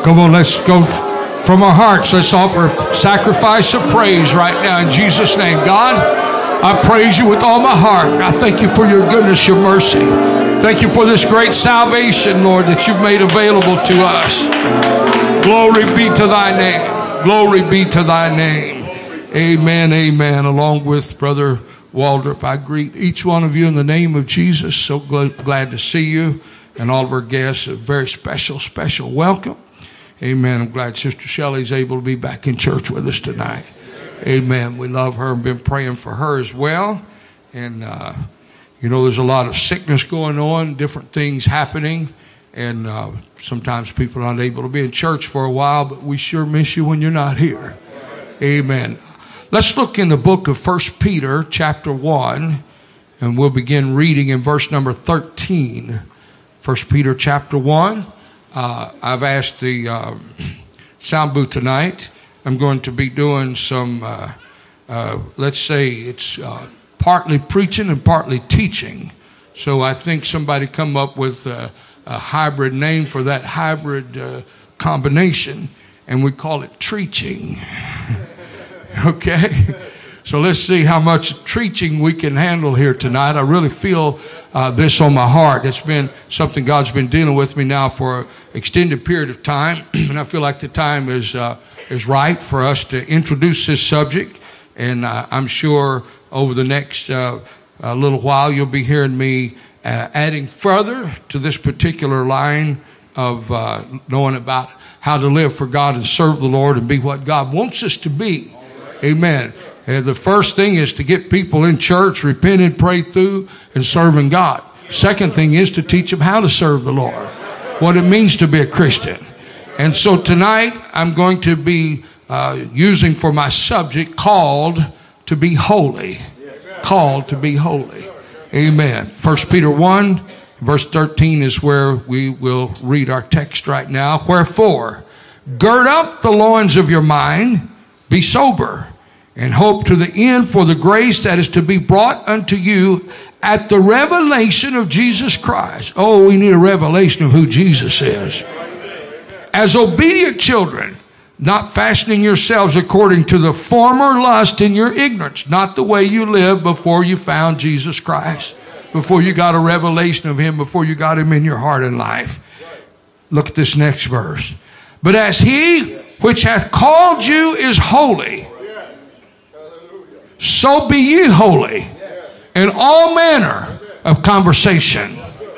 Come on, let's go from our hearts. Let's offer sacrifice of praise right now in Jesus' name. God, I praise you with all my heart. I thank you for your goodness, your mercy. Thank you for this great salvation, Lord, that you've made available to us. Glory be to thy name. Glory be to thy name. Amen, amen. Along with Brother Waldrop, I greet each one of you in the name of Jesus. So glad to see you and all of our guests. A very special, special welcome. Amen. I'm glad Sister Shelley's able to be back in church with us tonight. Amen. We love her and been praying for her as well. And, there's a lot of sickness going on, different things happening. And sometimes people are not able to be in church for a while, but we sure miss you when you're not here. Amen. Let's look in the book of 1 Peter chapter 1, and we'll begin reading in verse number 13. 1 Peter chapter 1. I've asked the sound booth tonight. I'm going to be doing some, let's say it's partly preaching and partly teaching. So I think somebody come up with a hybrid name for that hybrid combination, and we call it treaching. Okay? So let's see how much treaching we can handle here tonight. I really feel this on my heart. It's been something God's been dealing with me now for an extended period of time, and I feel like the time is right for us to introduce this subject. And I'm sure over the next little while you'll be hearing me adding further to this particular line of knowing about how to live for God and serve the Lord and be what God wants us to be. Amen. The first thing is to get people in church, repenting, pray through, and serving God. Second thing is to teach them how to serve the Lord, what it means to be a Christian. And so tonight I'm going to be using for my subject called to be holy. Called to be holy. Amen. 1 Peter 1, verse 13 is where we will read our text right now. Wherefore, gird up the loins of your mind, be sober, and hope to the end for the grace that is to be brought unto you at the revelation of Jesus Christ. Oh, we need a revelation of who Jesus is. As obedient children, not fashioning yourselves according to the former lust in your ignorance, not the way you lived before you found Jesus Christ, before you got a revelation of him, before you got him in your heart and life. Look at this next verse. But as he which hath called you is holy, so be ye holy in all manner of conversation.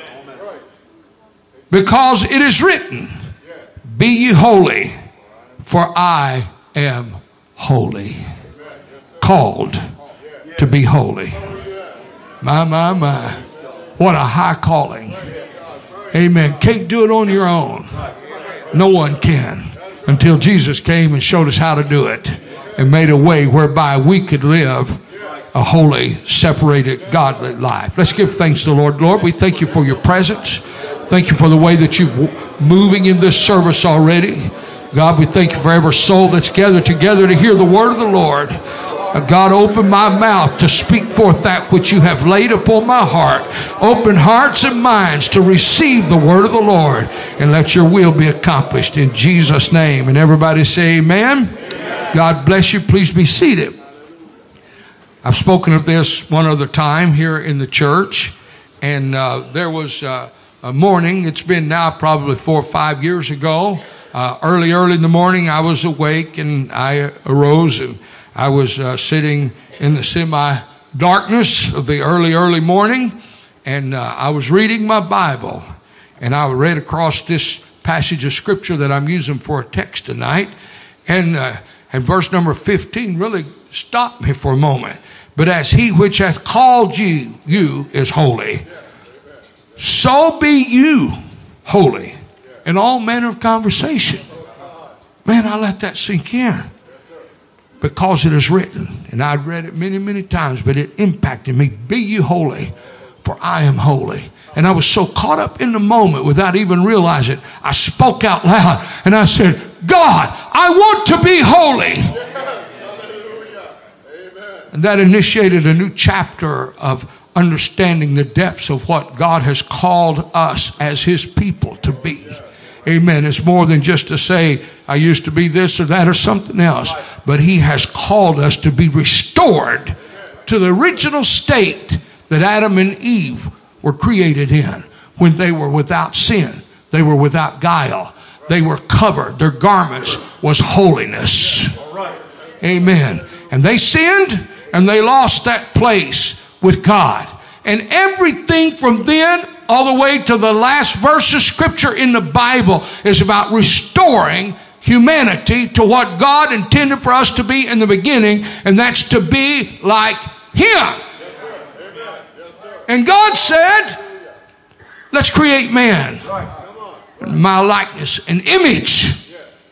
Because it is written, be ye holy, for I am holy. Called to be holy. My. What a high calling. Amen. Can't do it on your own. No one can. Until Jesus came and showed us how to do it and made a way whereby we could live a holy, separated, godly life. Let's give thanks to the Lord. Lord, we thank you for your presence. Thank you for the way that you're moving in this service already. God, we thank you for every soul that's gathered together to hear the word of the Lord. God, open my mouth to speak forth that which you have laid upon my heart. Open hearts and minds to receive the word of the Lord, and let your will be accomplished in Jesus' name. And everybody say amen. God bless you. Please be seated. I've spoken of this one other time here in the church, and there was a morning. It's been now probably 4 or 5 years ago. Early in the morning, I was awake, and I arose, and I was sitting in the semi-darkness of the early morning, and I was reading my Bible, and I read across this passage of Scripture that I'm using for a text tonight, and verse number 15 really stopped me for a moment. But as he which hath called you is holy, so be you holy in all manner of conversation. Man, I let that sink in. Because it is written, and I'd read it many, many times, but it impacted me. Be you holy, for I am holy. And I was so caught up in the moment without even realizing, I spoke out loud and I said, God, I want to be holy. And that initiated a new chapter of understanding the depths of what God has called us as his people to be. Amen. It's more than just to say, I used to be this or that or something else. But he has called us to be restored to the original state that Adam and Eve were created in when they were without sin. They were without guile. They were covered. Their garments was holiness. Amen. And they sinned and they lost that place with God. And everything from then all the way to the last verse of Scripture in the Bible is about restoring humanity to what God intended for us to be in the beginning, and that's to be like Him. And God said, let's create man in my likeness and image.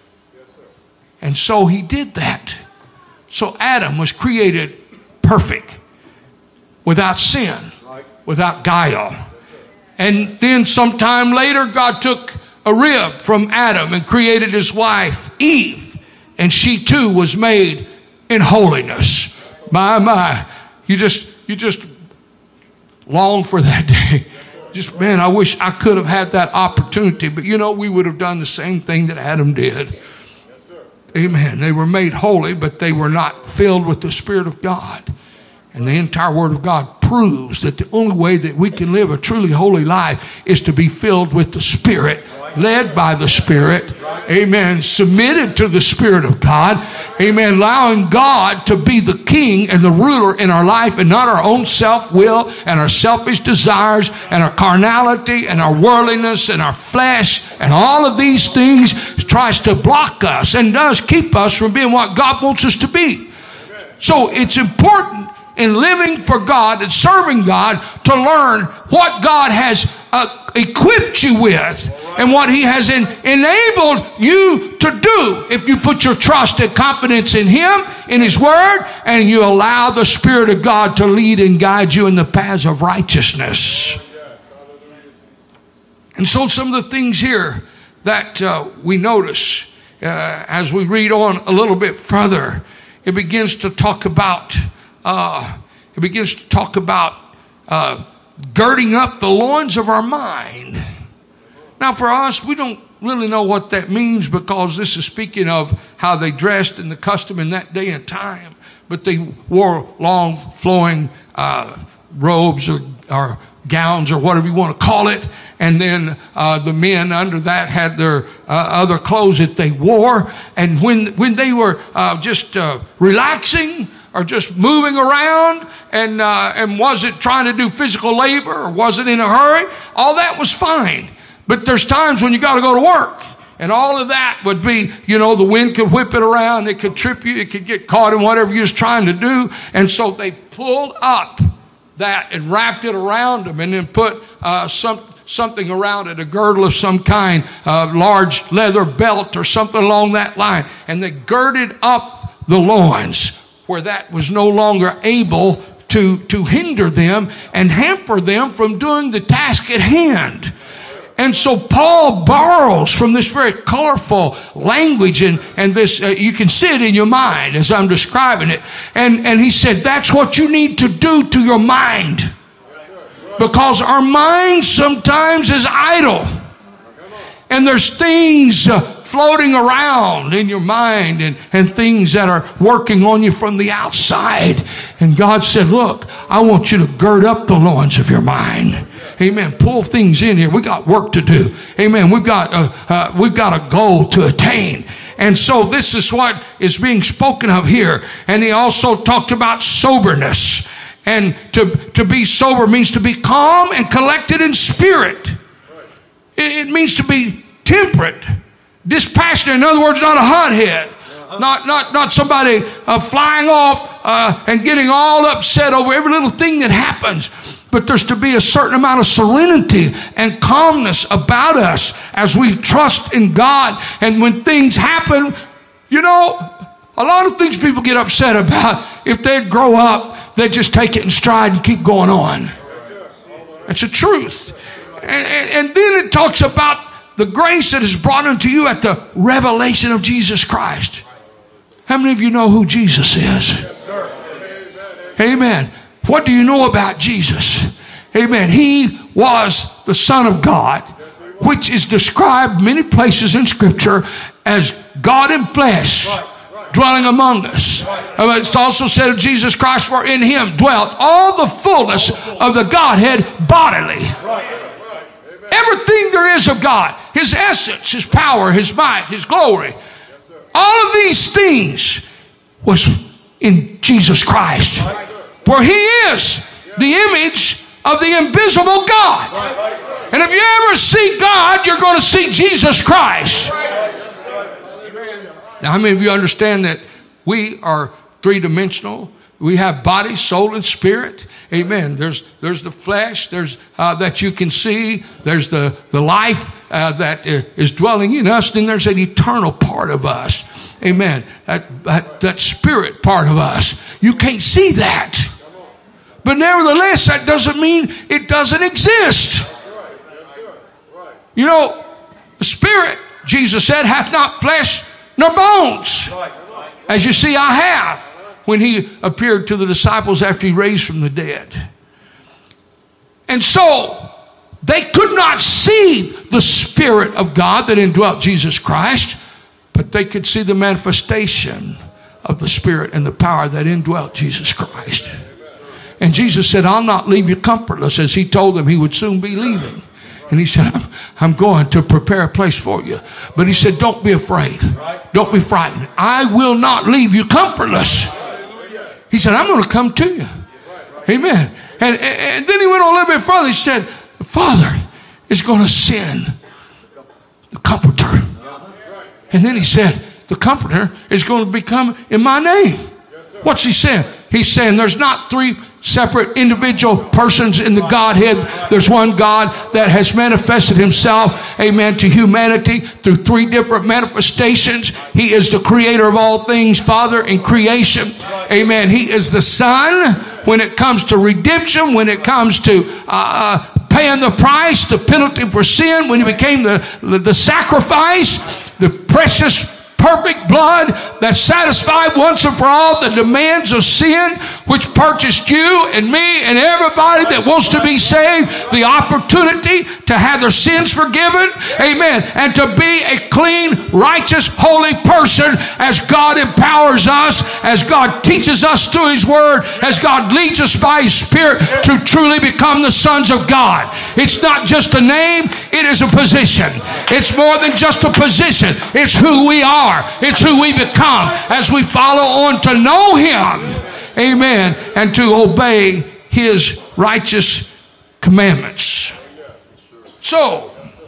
And so He did that. So Adam was created perfect, without sin, without guile. And then sometime later, God took a rib from Adam and created his wife, Eve. And she too was made in holiness. My. You just long for that day. Just, man, I wish I could have had that opportunity. But you know, we would have done the same thing that Adam did. Amen. They were made holy, but they were not filled with the Spirit of God. And the entire Word of God proves that the only way that we can live a truly holy life is to be filled with the Spirit, led by the Spirit, amen, submitted to the Spirit of God, amen, allowing God to be the King and the ruler in our life and not our own self-will and our selfish desires and our carnality and our worldliness and our flesh and all of these things tries to block us and does keep us from being what God wants us to be. So it's important in living for God and serving God to learn what God has equipped you with and what He has enabled you to do if you put your trust and confidence in Him, in His Word, and you allow the Spirit of God to lead and guide you in the paths of righteousness. And so some of the things here that we notice as we read on a little bit further, it begins to talk about girding up the loins of our mind. Now for us, we don't really know what that means, because this is speaking of how they dressed in the custom in that day and time. But they wore long flowing robes or gowns or whatever you want to call it. And then the men under that had their other clothes that they wore. And when they were just relaxing or just moving around and wasn't trying to do physical labor or wasn't in a hurry, all that was fine. But there's times when you got to go to work. And all of that would be, you know, the wind could whip it around. It could trip you. It could get caught in whatever you was trying to do. And so they pulled up that and wrapped it around them and then put something around it, a girdle of some kind, a large leather belt or something along that line. And they girded up the loins where that was no longer able to hinder them and hamper them from doing the task at hand. And so Paul borrows from this very colorful language, and this you can see it in your mind as I'm describing it. And he said that's what you need to do to your mind, because our mind sometimes is idle, and there's things floating around in your mind and things that are working on you from the outside. And God said, look, I want you to gird up the loins of your mind. Amen. Pull things in here. We got work to do. Amen. We've got a goal to attain. And so this is what is being spoken of here. And he also talked about soberness. And to be sober means to be calm and collected in spirit. It means to be temperate, dispassionate. In other words, not a hothead. Not somebody flying off and getting all upset over every little thing that happens. But there's to be a certain amount of serenity and calmness about us as we trust in God. And when things happen, you know, a lot of things people get upset about, if they'd grow up, they'd just take it in stride and keep going on. That's the truth. And then it talks about the grace that is brought unto you at the revelation of Jesus Christ. How many of you know who Jesus is? Amen. What do you know about Jesus? Amen. He was the Son of God, which is described many places in Scripture as God in flesh, dwelling among us. It's also said of Jesus Christ, for in him dwelt all the fullness of the Godhead bodily. Everything there is of God, his essence, his power, his might, his glory, all of these things was in Jesus Christ, where he is the image of the invisible God. And if you ever see God, you're going to see Jesus Christ. Now, how many of you understand that we are three-dimensional? We have body, soul, and spirit. Amen. There's the flesh. There's that you can see. There's the life that is dwelling in us. Then there's an eternal part of us. Amen. That spirit part of us. You can't see that. But nevertheless, that doesn't mean it doesn't exist. You know, the spirit, Jesus said, hath not flesh nor bones. As you see, I have. When he appeared to the disciples after he raised from the dead. And so, they could not see the Spirit of God that indwelt Jesus Christ, but they could see the manifestation of the Spirit and the power that indwelt Jesus Christ. And Jesus said, I'll not leave you comfortless, as he told them he would soon be leaving. And he said, I'm going to prepare a place for you. But he said, don't be afraid. Don't be frightened. I will not leave you comfortless. He said, I'm going to come to you. Amen. And then he went on a little bit further. He said, the Father is going to send the Comforter. And then he said, the Comforter is going to become in my name. What's he saying? He's saying there's not three separate individual persons in the Godhead. There's one God that has manifested himself, amen, to humanity through three different manifestations. He is the creator of all things, Father in creation. Amen. He is the Son when it comes to redemption, when it comes to paying the price, the penalty for sin, when he became the sacrifice, the precious perfect blood that satisfied once and for all the demands of sin, which purchased you and me and everybody that wants to be saved the opportunity to have their sins forgiven, amen, and to be a clean, righteous, holy person as God empowers us, as God teaches us through his word, as God leads us by his Spirit to truly become the sons of God. It's not just a name, it is a position. It's more than just a position. It's who we are. It's who we become as we follow on to know him. Amen. And to obey his righteous commandments. So,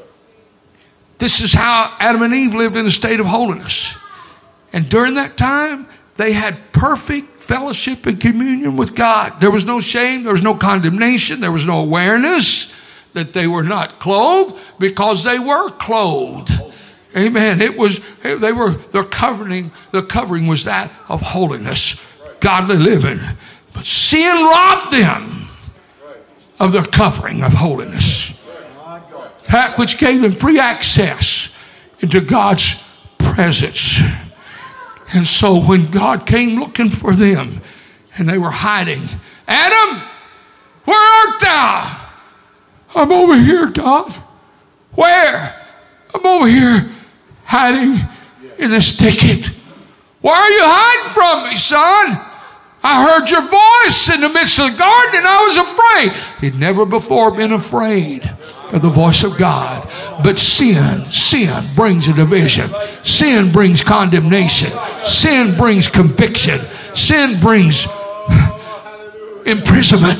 this is how Adam and Eve lived in a state of holiness. And during that time, they had perfect fellowship and communion with God. There was no shame. There was no condemnation. There was no awareness that they were not clothed, because they were clothed. Amen. Their covering was that of holiness, godly living. But sin robbed them of their covering of holiness. That which gave them free access into God's presence. And so when God came looking for them and they were hiding, Adam, where art thou? I'm over here, God. Where? I'm over here hiding in this thicket. Why are you hiding from me, son? I heard your voice in the midst of the garden and I was afraid. He'd never before been afraid of the voice of God. But sin brings a division. Sin brings condemnation. Sin brings conviction. Sin brings imprisonment.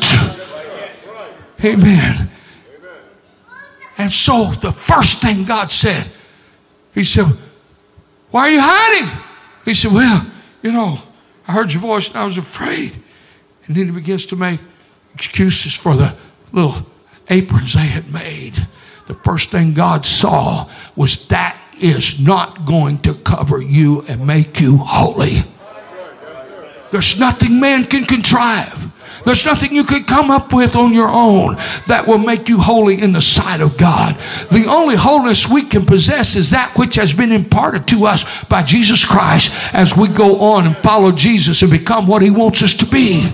Amen. And so the first thing God said, he said, why are you hiding? He said, well, I heard your voice and I was afraid. And then he begins to make excuses for the little aprons they had made. The first thing God saw was that is not going to cover you and make you holy. There's nothing man can contrive. There's nothing you could come up with on your own that will make you holy in the sight of God. The only holiness we can possess is that which has been imparted to us by Jesus Christ as we go on and follow Jesus and become what he wants us to be.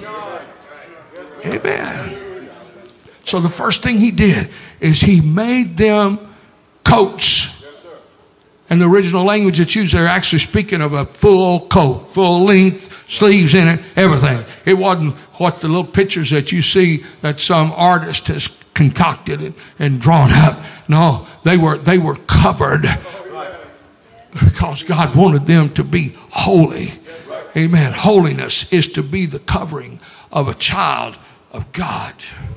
Amen. So the first thing he did is he made them coats. And the original language that's used, they're actually speaking of a full coat, full length, sleeves in it, everything. It wasn't what the little pictures that you see that some artist has concocted and drawn up. No, they were covered because God wanted them to be holy. Amen. Holiness is to be the covering of a child of God.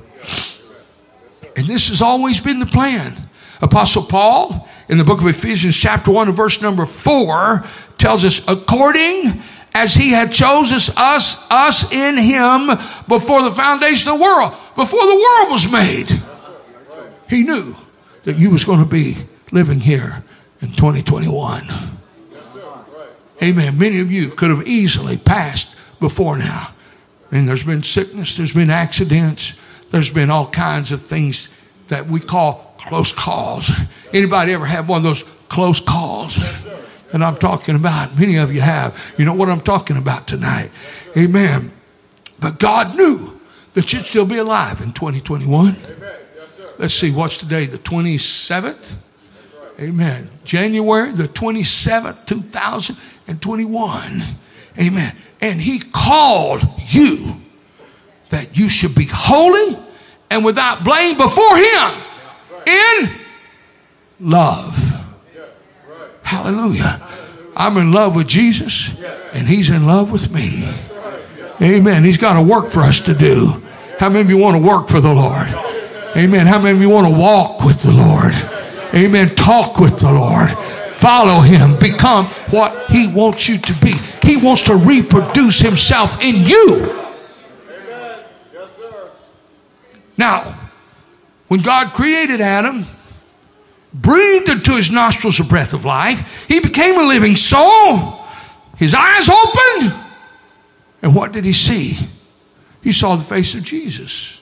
And this has always been the plan. Apostle Paul, in the book of Ephesians chapter 1 and verse number 4, tells us, according as he had chosen us in him before the foundation of the world. Before the world was made, he knew that you was going to be living here in 2021. Amen. Many of you could have easily passed before now. And there's been sickness, there's been accidents, there's been all kinds of things that we call close calls. Anybody ever have one of those close calls that I'm talking about? Many of you have. You know what I'm talking about tonight. Amen. But God knew that you'd still be alive in 2021. Let's see, what's today? The 27th? Amen. January the 27th, 2021. Amen. And he called you that you should be holy and without blame before him in love. Hallelujah. I'm in love with Jesus and he's in love with me. Amen. He's got a work for us to do. How many of you want to work for the Lord? Amen. How many of you want to walk with the Lord? Amen. Talk with the Lord. Follow him. Become what he wants you to be. He wants to reproduce himself in you. Now, when God created Adam, breathed into his nostrils a breath of life, he became a living soul. His eyes opened. And what did he see? He saw the face of Jesus.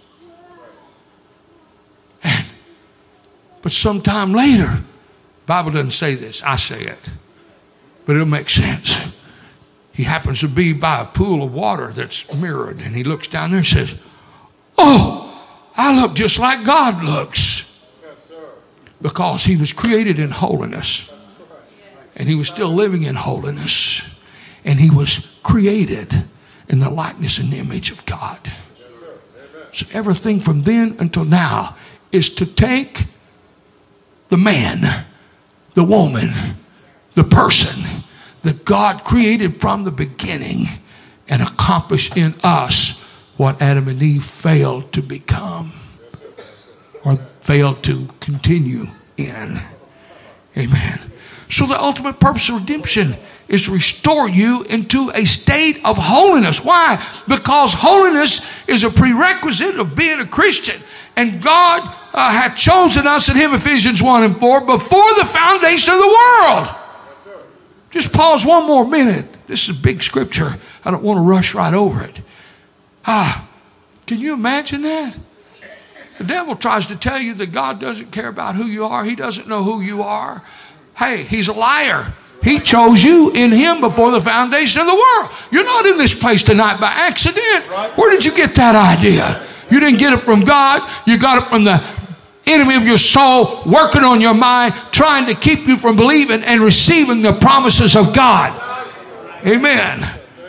But sometime later, the Bible doesn't say this, I say it, but it'll make sense. He happens to be by a pool of water that's mirrored, and he looks down there and says, oh, I look just like God looks. Because he was created in holiness, and he was still living in holiness, and he was created in the likeness and image of God. So everything from then until now is to take the man, the woman, the person that God created from the beginning and accomplish in us what Adam and Eve failed to become or failed to continue in. Amen. So the ultimate purpose of redemption is to restore you into a state of holiness. Why? Because holiness is a prerequisite of being a Christian. And God had chosen us in him, Ephesians 1 and 4, before the foundation of the world. Just pause one more minute. This is big scripture. I don't want to rush right over it. Can you imagine that? The devil tries to tell you that God doesn't care about who you are. He doesn't know who you are. Hey, he's a liar. He chose you in him before the foundation of the world. You're not in this place tonight by accident. Where did you get that idea? You didn't get it from God. You got it from the enemy of your soul working on your mind, trying to keep you from believing and receiving the promises of God. Amen.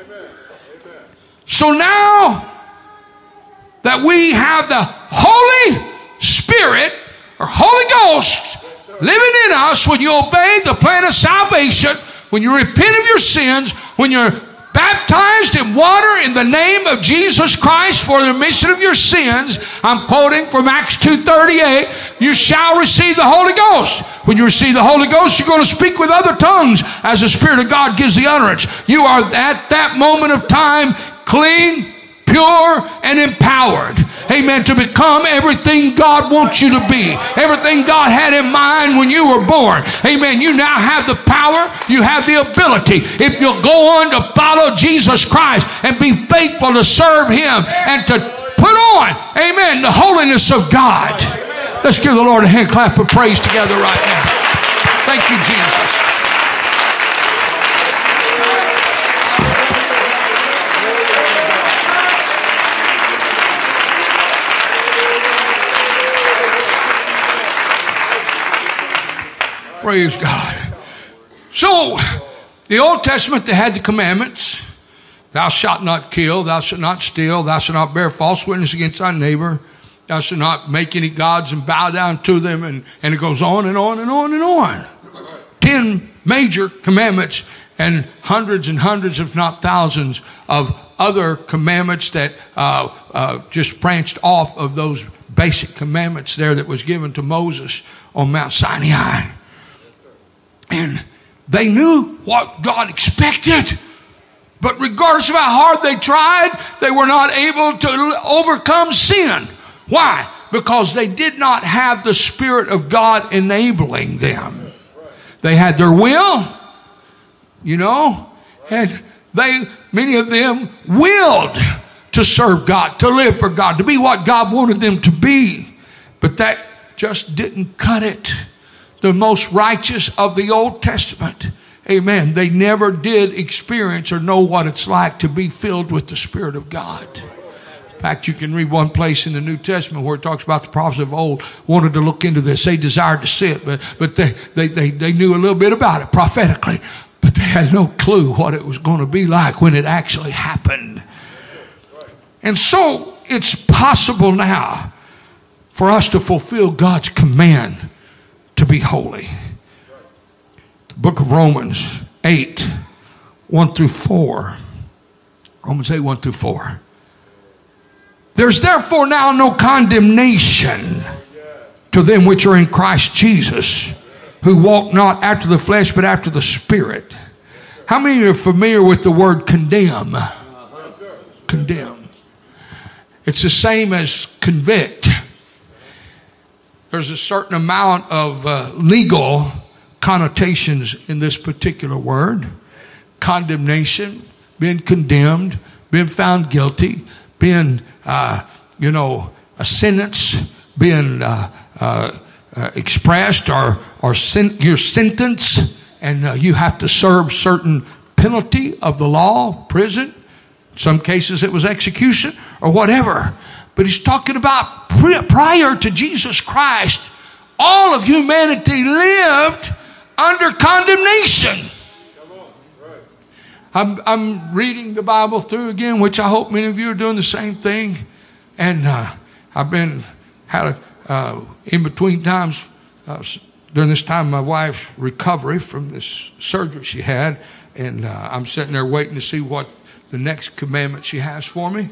So now that we have the Holy Spirit or Holy Ghost living in us, when you obey the plan of salvation, when you repent of your sins, when you're baptized in water in the name of Jesus Christ for the remission of your sins, I'm quoting from Acts 2:38, you shall receive the Holy Ghost. When you receive the Holy Ghost, you're going to speak with other tongues as the Spirit of God gives the utterance. You are at that moment of time clean, pure, and empowered. Amen. To become everything God wants you to be. Everything God had in mind when you were born. Amen. You now have the power. You have the ability. If you'll go on to follow Jesus Christ and be faithful to serve him and to put on, amen, the holiness of God. Let's give the Lord a hand clap of praise together right now. Thank you, Jesus. Praise God. So, the Old Testament, they had the commandments. Thou shalt not kill, thou shalt not steal, thou shalt not bear false witness against thy neighbor, thou shalt not make any gods and bow down to them, and it goes on and on and on and on. 10 major commandments and hundreds and hundreds, if not thousands, of other commandments that just branched off of those basic commandments there that was given to Moses on Mount Sinai. And they knew what God expected. But regardless of how hard they tried, they were not able to overcome sin. Why? Because they did not have the Spirit of God enabling them. They had their will, and many of them willed to serve God, to live for God, to be what God wanted them to be. But that just didn't cut it. The most righteous of the Old Testament, amen, they never did experience or know what it's like to be filled with the Spirit of God. In fact, you can read one place in the New Testament where it talks about the prophets of old wanted to look into this. They desired to see it, but they knew a little bit about it prophetically, but they had no clue what it was going to be like when it actually happened. And so it's possible now for us to fulfill God's command to be holy. The book of Romans 8, 1 through 4. Romans 8, 1 through 4. There's therefore now no condemnation to them which are in Christ Jesus, who walk not after the flesh, but after the Spirit. How many are familiar with the word condemn? Condemn. It's the same as convict. There's a certain amount of legal connotations in this particular word. Condemnation, being condemned, being found guilty, being, a sentence, being expressed, or your sentence, and you have to serve certain penalty of the law, prison. In some cases it was execution or whatever. But he's talking about prior to Jesus Christ, all of humanity lived under condemnation. I'm reading the Bible through again, which I hope many of you are doing the same thing. And I've been in between times during this time my wife's recovery from this surgery she had, and I'm sitting there waiting to see what the next commandment she has for me.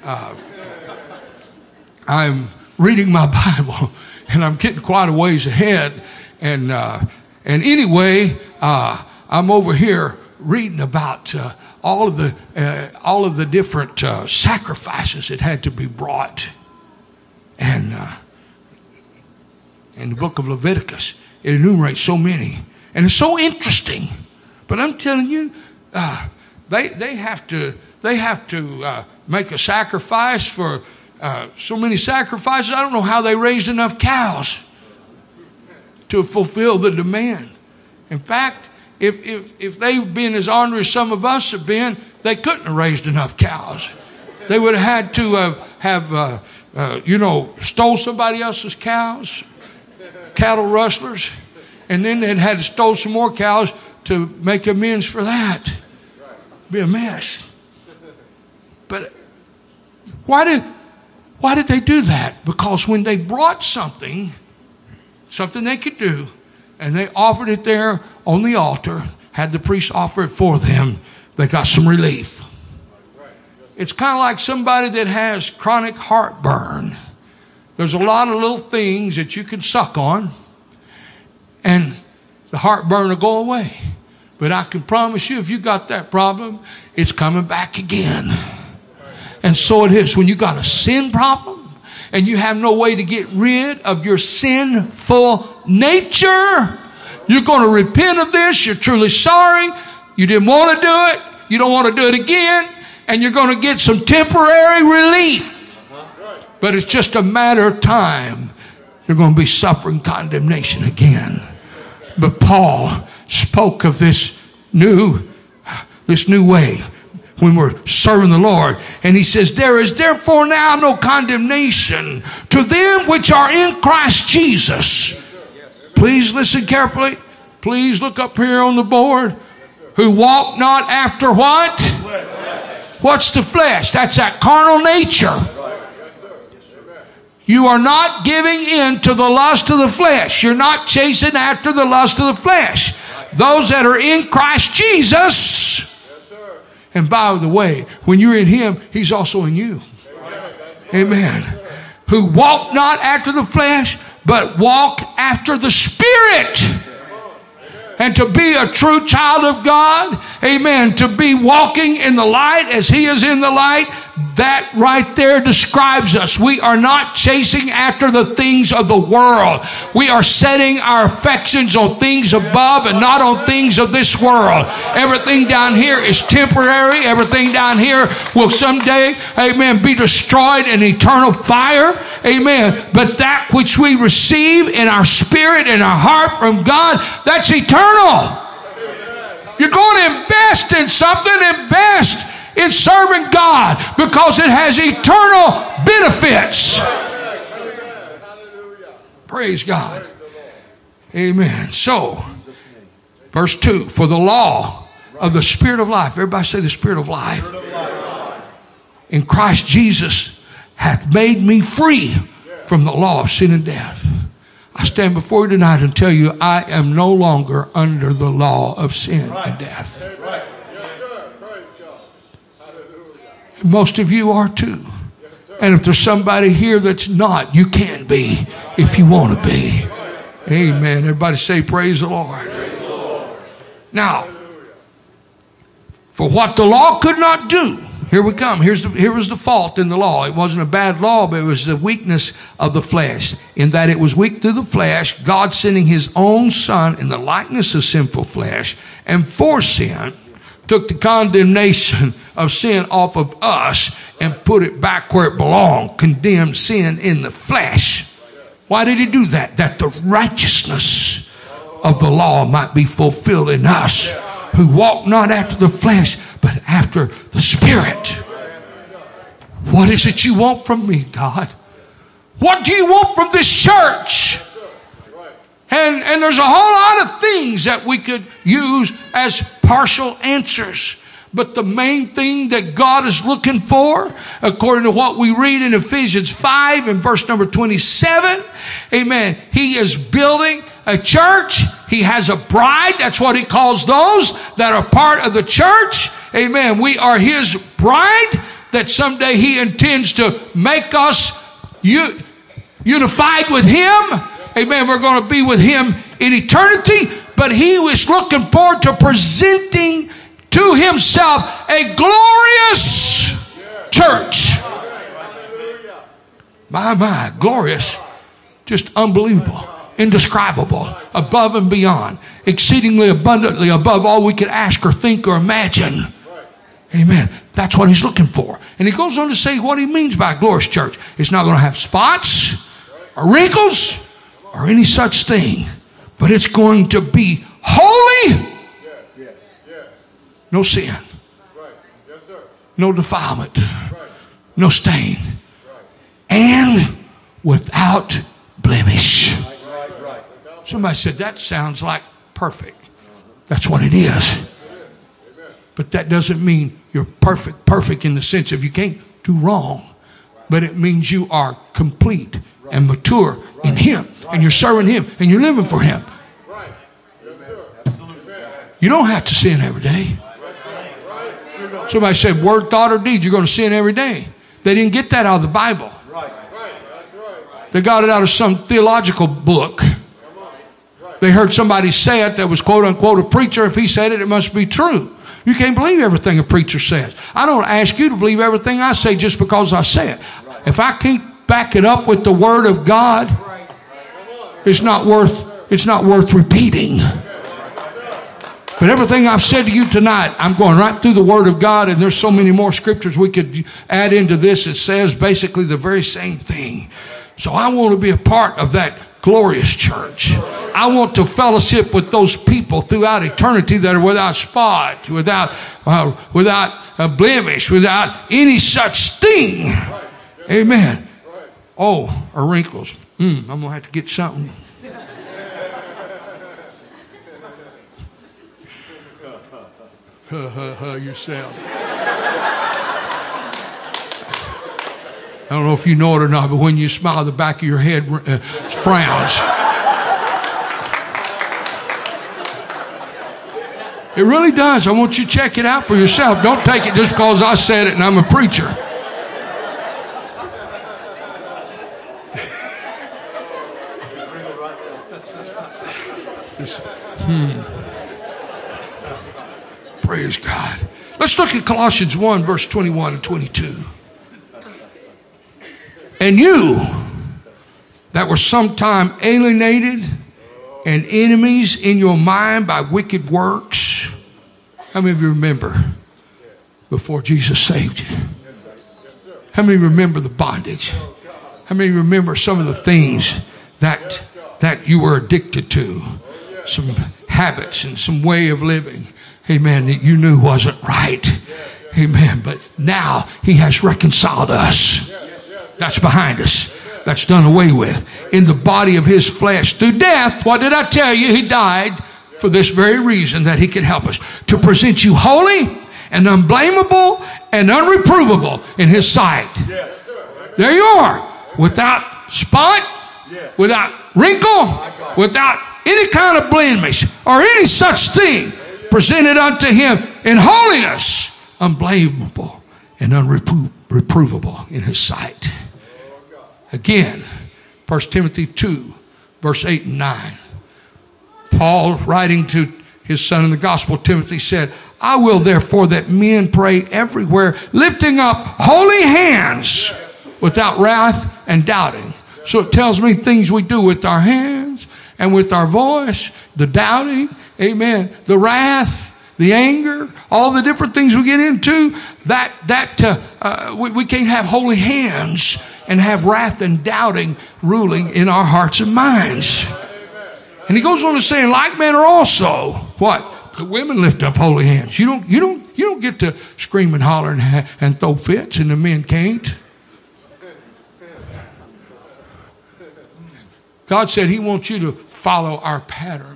I'm reading my Bible, and I'm getting quite a ways ahead. And anyway, I'm over here reading about all of the different sacrifices that had to be brought, and in the book of Leviticus, it enumerates so many, and it's so interesting. But I'm telling you, they have to make a sacrifice for. So many sacrifices. I don't know how they raised enough cows to fulfill the demand. In fact, if they've been as ornery as some of us have been, they couldn't have raised enough cows. They would have had to have stole somebody else's cows, cattle rustlers, and then they'd had to stole some more cows to make amends for that. Be a mess. But why did they do that? Because when they brought something they could do, and they offered it there on the altar, had the priest offer it for them, they got some relief. It's kind of like somebody that has chronic heartburn. There's a lot of little things that you can suck on, and the heartburn will go away. But I can promise you, if you got that problem, it's coming back again. And so it is when you got a sin problem and you have no way to get rid of your sinful nature. You're going to repent of this. You're truly sorry. You didn't want to do it. You don't want to do it again. And you're going to get some temporary relief. But it's just a matter of time. You're going to be suffering condemnation again. But Paul spoke of this new way when we're serving the Lord. And he says, there is therefore now no condemnation to them which are in Christ Jesus. Please listen carefully. Please look up here on the board. Who walk not after what? What's the flesh? That's that carnal nature. You are not giving in to the lust of the flesh. You're not chasing after the lust of the flesh. Those that are in Christ Jesus. And by the way, when you're in Him, He's also in you. Amen. Who walk not after the flesh, but walk after the Spirit. And to be a true child of God, amen, to be walking in the light as He is in the light, that right there describes us. We are not chasing after the things of the world. We are setting our affections on things above and not on things of this world. Everything down here is temporary. Everything down here will someday, amen, be destroyed in eternal fire. Amen. But that which we receive in our spirit and our heart from God, that's eternal. If you're going to invest in something, invest in serving God, because it has eternal benefits. Praise God. Amen. So, verse 2, for the law of the Spirit of life. Everybody say the Spirit of life. In Christ Jesus hath made me free from the law of sin and death. I stand before you tonight and tell you I am no longer under the law of sin and death. Most of you are too. And if there's somebody here that's not, you can be if you want to be. Amen. Everybody say praise the Lord. Now, for what the law could not do, here we come. Here was the fault in the law. It wasn't a bad law, but it was the weakness of the flesh. In that it was weak through the flesh, God sending His own Son in the likeness of sinful flesh, and for sin, took the condemnation of sin off of us and put it back where it belonged. Condemned sin in the flesh. Why did He do that? That the righteousness of the law might be fulfilled in us, who walk not after the flesh, but after the Spirit. What is it you want from me, God? What do you want from this church? And there's a whole lot of things that we could use as partial answers. But the main thing that God is looking for, according to what we read in Ephesians 5 and verse number 27, amen, He is building a church. He has a bride. That's what He calls those that are part of the church. Amen. We are His bride that someday He intends to make us unified with Him. Amen. We're going to be with Him in eternity. But He was looking forward to presenting to Himself a glorious church. My, glorious. Just unbelievable. Indescribable. Above and beyond. Exceedingly abundantly above all we could ask or think or imagine. Amen. That's what He's looking for. And He goes on to say what He means by a glorious church. It's not going to have spots or wrinkles or any such thing. But it's going to be holy. No sin. No defilement. No stain. And without blemish. Somebody said, that sounds like perfect. That's what it is. But that doesn't mean you're perfect in the sense of you can't do wrong. But it means you are complete and mature in Him. And you're serving Him. And you're living for Him. You don't have to sin every day. Somebody said, word, thought, or deed, you're going to sin every day. They didn't get that out of the Bible. They got it out of some theological book. They heard somebody say it that was quote unquote a preacher. If he said it, it must be true. You can't believe everything a preacher says. I don't ask you to believe everything I say just because I say it. If I can't back it up with the Word of God, it's not worth repeating. But everything I've said to you tonight, I'm going right through the Word of God, and there's so many more scriptures we could add into this. It says basically the very same thing. So I want to be a part of that glorious church. I want to fellowship with those people throughout eternity that are without spot, without a blemish, without any such thing. Amen. Oh, or wrinkles. I'm going to have to get something. yourself. I don't know if you know it or not, but when you smile, the back of your head frowns. It really does. I want you to check it out for yourself. Don't take it just because I said it and I'm a preacher. Praise God. Let's look at Colossians 1, verse 21 and 22. And you that were sometime alienated and enemies in your mind by wicked works. How many of you remember before Jesus saved you? How many remember the bondage? How many remember some of the things that you were addicted to? Some habits and some way of living, amen, that you knew wasn't right. Amen. But now he has reconciled us. That's behind us. That's done away with. In the body of his flesh through death. What did I tell you? He died for this very reason, that he could help us. To present you holy and unblameable and unreprovable in his sight. There you are. Without spot, without wrinkle, without any kind of blemish or any such thing, presented unto him in holiness, unblameable and unreprovable in his sight. Again, 1 Timothy 2, verse 8 and 9. Paul, writing to his son in the gospel, Timothy, said, I will therefore that men pray everywhere, lifting up holy hands without wrath and doubting. So it tells me things we do with our hands and with our voice, the doubting, amen, the wrath, the anger, all the different things we get into, we can't have holy hands and have wrath and doubting ruling in our hearts and minds. And he goes on to say, in like manner also, what? The women lift up holy hands. You don't get to scream and holler and throw fits, and the men can't. God said he wants you to follow our pattern.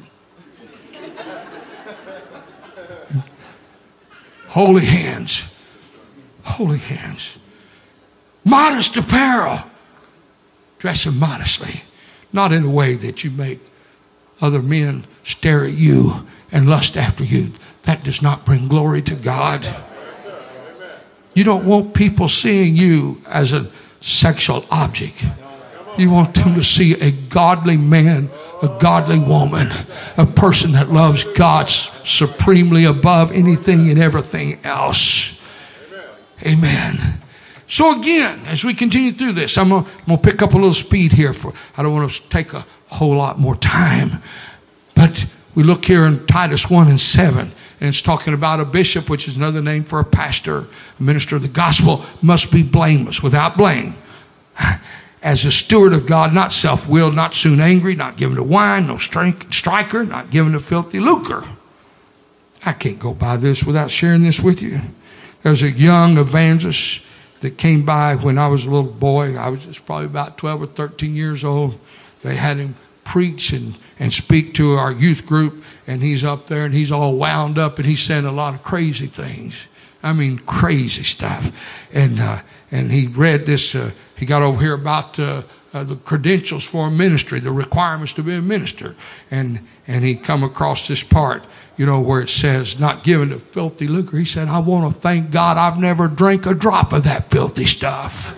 Holy hands. Holy hands. Modest apparel. Dressing modestly. Not in a way that you make other men stare at you and lust after you. That does not bring glory to God. You don't want people seeing you as a sexual object. You want them to see a godly man, a godly woman, a person that loves God supremely above anything and everything else. Amen. So again, as we continue through this, I'm gonna pick up a little speed here. I don't want to take a whole lot more time. But we look here in Titus 1 and 7, and it's talking about a bishop, which is another name for a pastor, a minister of the gospel, must be blameless, without blame. As a steward of God, not self-willed, not soon angry, not given to wine, no striker, not given to filthy lucre. I can't go by this without sharing this with you. There's a young evangelist that came by when I was a little boy. I was just probably about 12 or 13 years old. They had him preach and speak to our youth group, and he's up there and he's all wound up and he's saying a lot of crazy things. I mean, crazy stuff. And he read this, he got over here about the credentials for a ministry, the requirements to be a minister. And he come across this part, where it says, not given to filthy lucre. He said, I want to thank God I've never drank a drop of that filthy stuff.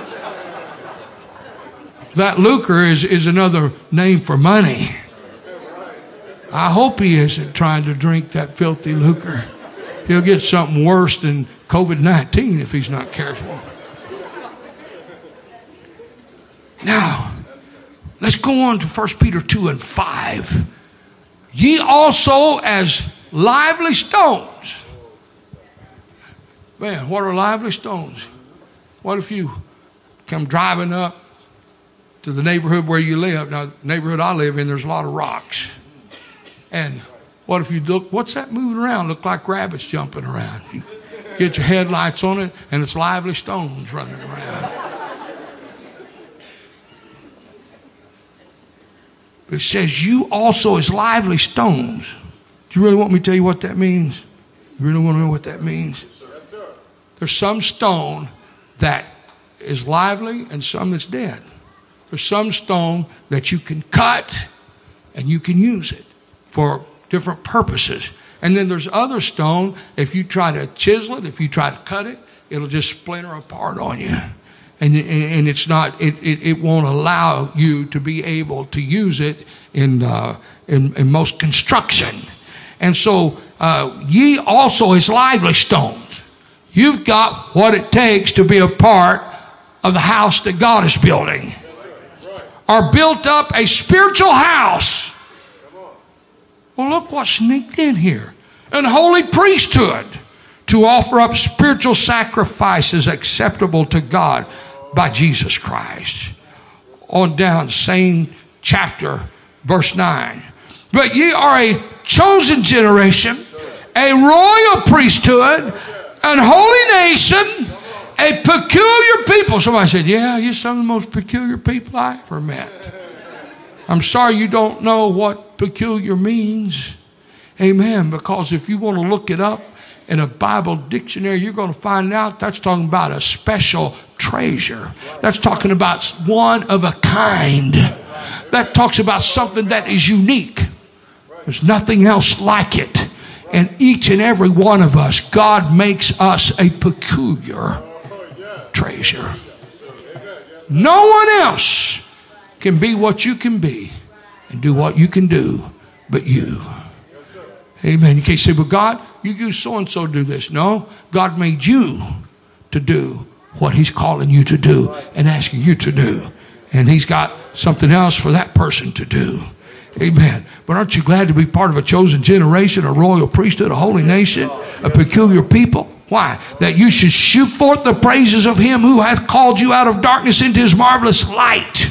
That lucre is another name for money. I hope he isn't trying to drink that filthy lucre. He'll get something worse than COVID-19 if he's not careful. Now, let's go on to 1 Peter 2 and 5. Ye also as lively stones. Man, what are lively stones? What if you come driving up to the neighborhood where you live? Now, the neighborhood I live in, there's a lot of rocks. And what if you look, what's that moving around? Look like rabbits jumping around. You get your headlights on it, and it's lively stones running around. It says, you also as lively stones. Do you really want me to tell you what that means? You really want to know what that means? There's some stone that is lively and some that's dead. There's some stone that you can cut and you can use it for different purposes. And then there's other stone, if you try to chisel it, if you try to cut it, it'll just splinter apart on you. And it's not, it won't allow you to be able to use it in most construction. And so ye also is lively stones. You've got what it takes to be a part of the house that God is building. Or built up a spiritual house. Well, look what sneaked in here. An holy priesthood to offer up spiritual sacrifices acceptable to God by Jesus Christ. On down, same chapter, verse 9. But ye are a chosen generation, a royal priesthood, an holy nation, a peculiar people. Somebody said, yeah, you're some of the most peculiar people I ever met. I'm sorry you don't know what peculiar means. Amen. Because if you want to look it up in a Bible dictionary, you're going to find out that's talking about a special treasure. That's talking about one of a kind. That talks about something that is unique. There's nothing else like it. And each and every one of us, God makes us a peculiar treasure. No one else can be what you can be and do what you can do but you. Amen. You can't say, well, God, you use so-and-so to do this. No, God made you to do what he's calling you to do and asking you to do. And he's got something else for that person to do. Amen. But aren't you glad to be part of a chosen generation, a royal priesthood, a holy nation, a peculiar people? Why? That you should shoot forth the praises of him who hath called you out of darkness into his marvelous light.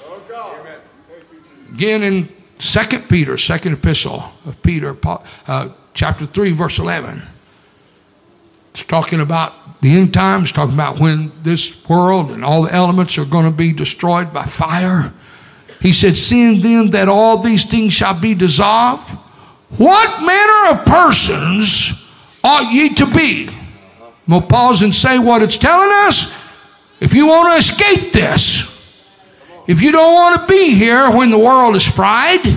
Again in 2 Peter, second epistle of Peter, chapter 3, verse 11. It's talking about the end times, talking about when this world and all the elements are going to be destroyed by fire. He said, seeing then that all these things shall be dissolved, what manner of persons ought ye to be? I'm going to pause and say what it's telling us. If you want to escape this, if you don't want to be here when the world is fried,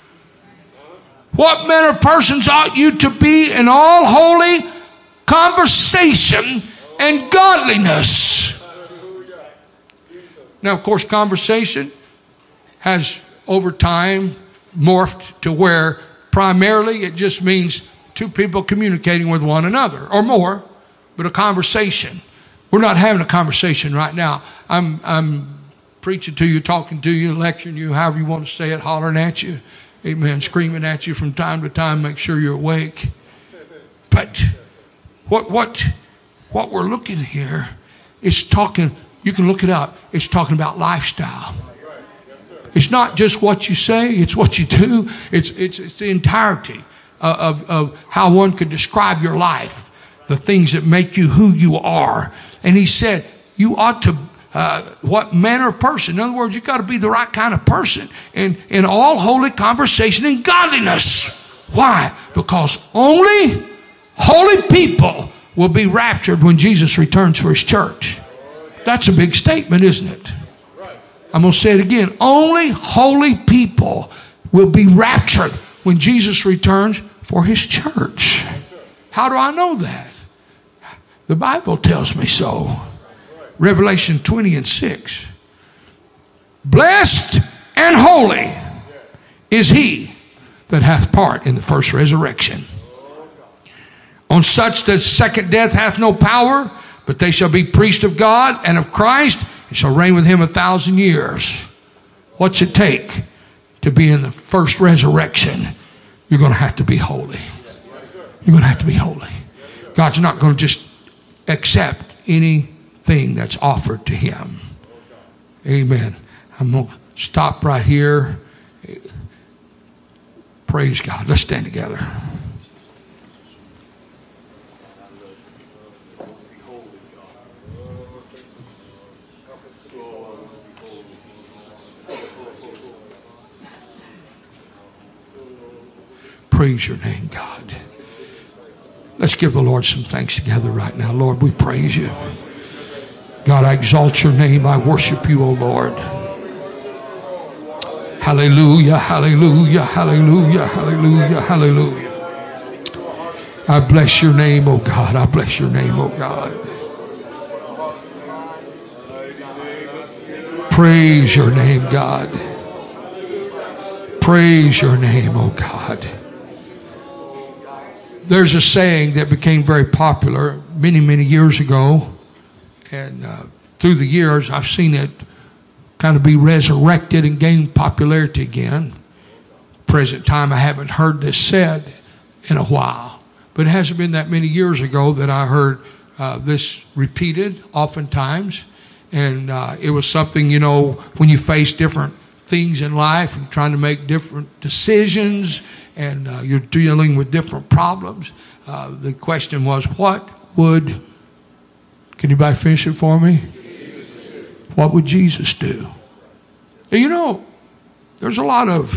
what manner of persons ought you to be in all holy conversation and godliness? Now, of course, conversation has over time morphed to where primarily it just means two people communicating with one another or more, but a conversation. We're not having a conversation right now. I'm preaching to you, talking to you, lecturing you, however you want to say it, hollering at you, amen, screaming at you from time to time, make sure you're awake. But what we're looking here is talking, you can look it up, it's talking about lifestyle. It's not just what you say, it's what you do. It's the entirety of how one could describe your life, the things that make you who you are. And he said, you ought to, what manner of person? In other words, you've got to be the right kind of person in all holy conversation and godliness. Why? Because only holy people will be raptured when Jesus returns for his church. That's a big statement, isn't it? I'm going to say it again. Only holy people will be raptured when Jesus returns for his church. How do I know that? The Bible tells me so. Revelation 20:6. Blessed and holy is he that hath part in the first resurrection. On such the second death hath no power, but they shall be priests of God and of Christ, and shall reign with him 1,000 years. What's it take to be in the first resurrection? You're going to have to be holy. You're going to have to be holy. God's not going to just accept anything that's offered to him. Amen. I'm going to stop right here. Praise God. Let's stand together. Praise your name, God. Let's Let's give the Lord some thanks together right now. Lord, we praise you. God, I exalt your name. I worship you, O Lord. Hallelujah, hallelujah, hallelujah, hallelujah, hallelujah. I bless your name, O God. I bless your name, O God. Praise your name, God. Praise your name, O God. There's a saying that became very popular many, many years ago. And through the years, I've seen it kind of be resurrected and gain popularity again. Present time, I haven't heard this said in a while. But it hasn't been that many years ago that I heard this repeated oftentimes. And it was something, you know, when you face different things in life and trying to make different decisions and you're dealing with different problems. The question was, what would, can anybody finish it for me? What would Jesus do? And you know, there's a lot of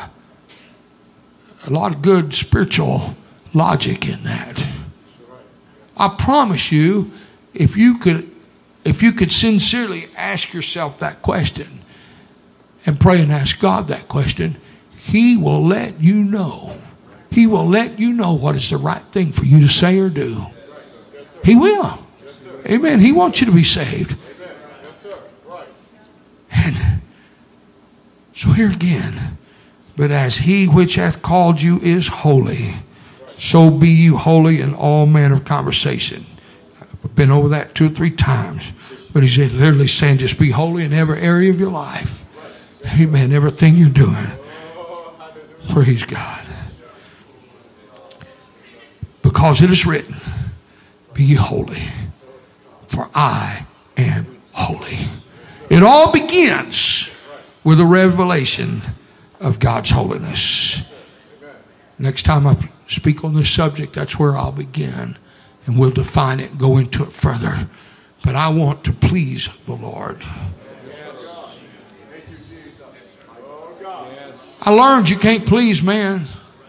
good spiritual logic in that. I promise you, if you could sincerely ask yourself that question and pray and ask God that question, He will let you know. He will let you know what is the right thing for you to say or do. He will. Amen. He wants you to be saved. And so here again, but as He which hath called you is holy, so be you holy in all manner of conversation. I've been over that 2 or 3 times. But He's literally saying just be holy in every area of your life. Amen. Everything you're doing. Praise God. Because it is written, be ye holy, for I am holy. It all begins with a revelation of God's holiness. Next time I speak on this subject, that's where I'll begin. And we'll define it and go into it further. But I want to please the Lord. I learned you can't please man.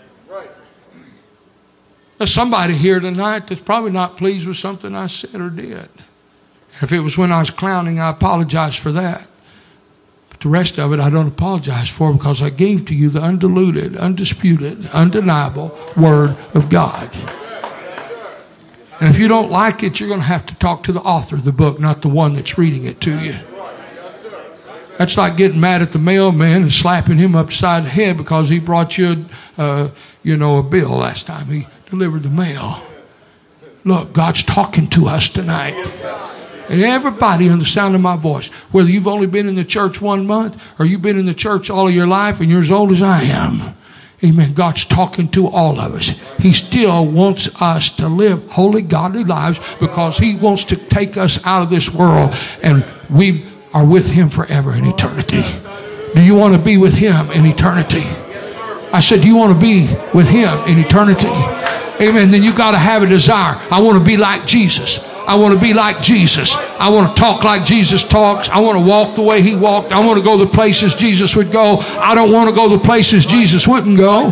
There's somebody here tonight that's probably not pleased with something I said or did. If it was when I was clowning, I apologize for that. But the rest of it I don't apologize for, because I gave to you the undiluted, undisputed, undeniable Word of God. And if you don't like it, you're going to have to talk to the author of the book, not the one that's reading it to you. That's like getting mad at the mailman and slapping him upside the head because he brought you a bill last time he delivered the mail. Look, God's talking to us tonight. And everybody in the sound of my voice, whether you've only been in the church 1 month or you've been in the church all of your life and you're as old as I am, amen, God's talking to all of us. He still wants us to live holy, godly lives because He wants to take us out of this world, and we are with Him forever in eternity. Do you want to be with Him in eternity? I said, do you want to be with Him in eternity? Amen. Then you got to have a desire. I want to be like Jesus. I want to be like Jesus. I want to talk like Jesus talks. I want to walk the way He walked. I want to go the places Jesus would go. I don't want to go the places Jesus wouldn't go.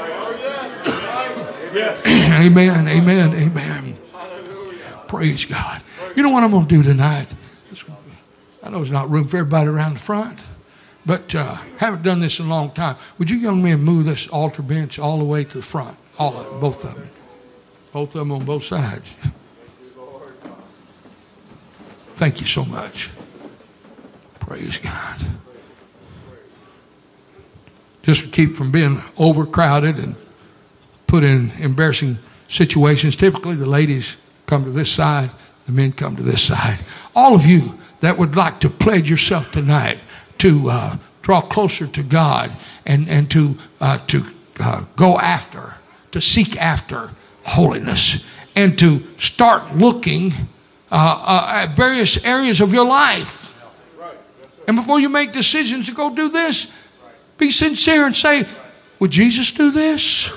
Amen, amen, amen. Praise God. You know what I'm going to do tonight? I know there's not room for everybody around the front, but haven't done this in a long time. Would you young men move this altar bench all the way to the front? All of them, both of them. Both of them on both sides. Thank you so much. Praise God. Just to keep from being overcrowded and put in embarrassing situations. Typically the ladies come to this side, the men come to this side. All of you that would like to pledge yourself tonight to draw closer to God and to go after, to seek after holiness, and to start looking at various areas of your life. And before you make decisions to go do this, be sincere and say, would Jesus do this?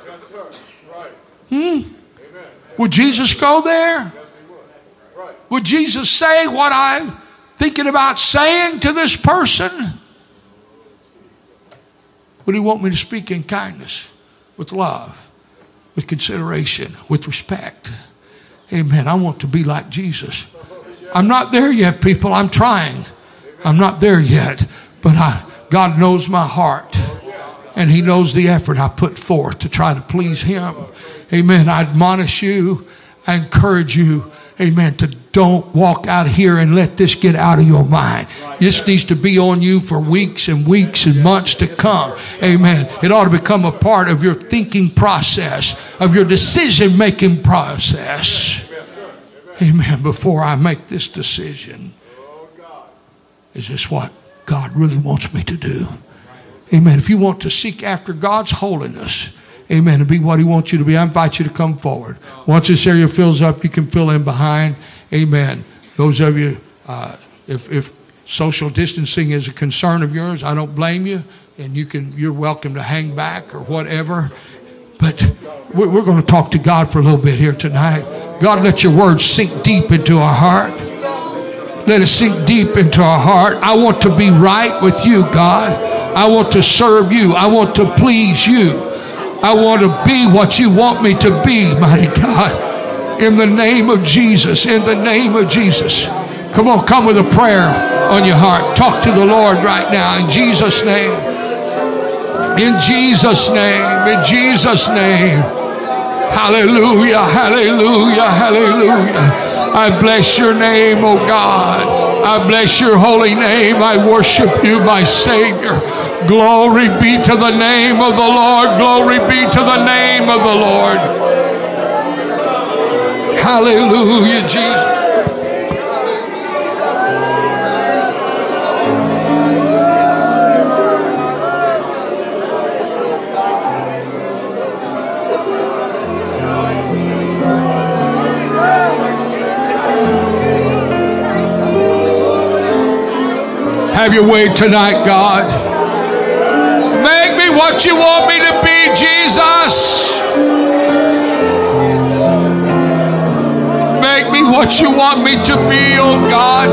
Would Jesus go there? Would Jesus say what I'm thinking about saying to this person? Would He want me to speak in kindness, with love? with consideration, with respect. Amen. I want to be like Jesus. I'm not there yet, people. I'm trying. I'm not there yet. But God knows my heart. And He knows the effort I put forth to try to please Him. Amen. I admonish you. I encourage you. Amen. To don't walk out here and let this get out of your mind. This needs to be on you for weeks and weeks and months to come. Amen. It ought to become a part of your thinking process, of your decision-making process. Amen. Before I make this decision, is this what God really wants me to do? Amen. If you want to seek after God's holiness, amen, and be what He wants you to be, I invite you to come forward. Once this area fills up, you can fill in behind. Amen. Those of you, if social distancing is a concern of yours, I don't blame you, and you're welcome to hang back or whatever. But we're going to talk to God for a little bit here tonight. God, let your words sink deep into our heart. Let it sink deep into our heart. I want to be right with you, God. I want to serve you. I want to please you. I want to be what you want me to be, mighty God. In the name of Jesus. In the name of Jesus. Come on, come with a prayer on your heart. Talk to the Lord right now in Jesus' name. In Jesus' name. In Jesus' name. Hallelujah, hallelujah, hallelujah. I bless your name, oh God. I bless your holy name. I worship you, my Savior. Glory be to the name of the Lord. Glory be to the name of the Lord. Hallelujah, Jesus. Have your way tonight, God. Make me what you want me to be, Jesus. Make me what you want me to be, oh God.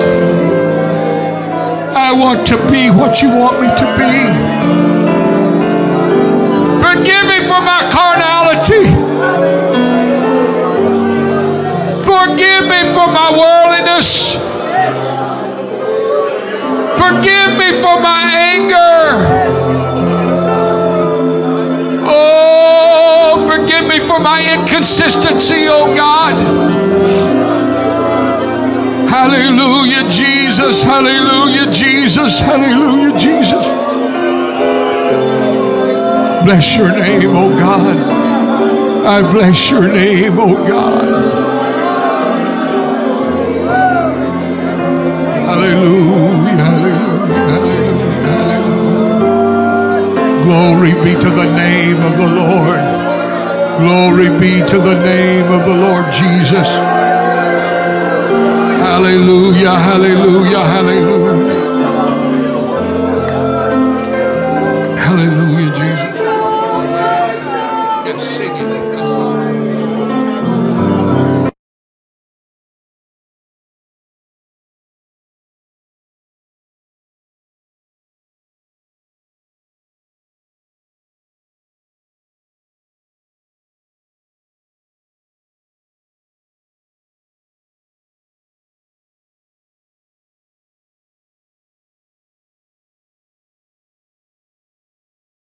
I want to be what you want me to be. Forgive me for my carnality. Forgive me for my worldliness. Forgive me for my anger. Oh, forgive me for my inconsistency, oh God. Hallelujah, Jesus. Hallelujah, Jesus. Hallelujah, Jesus. Bless your name, oh God. I bless your name, oh God. Hallelujah, hallelujah, hallelujah, hallelujah. Glory be to the name of the Lord. Glory be to the name of the Lord Jesus. Hallelujah, hallelujah, hallelujah.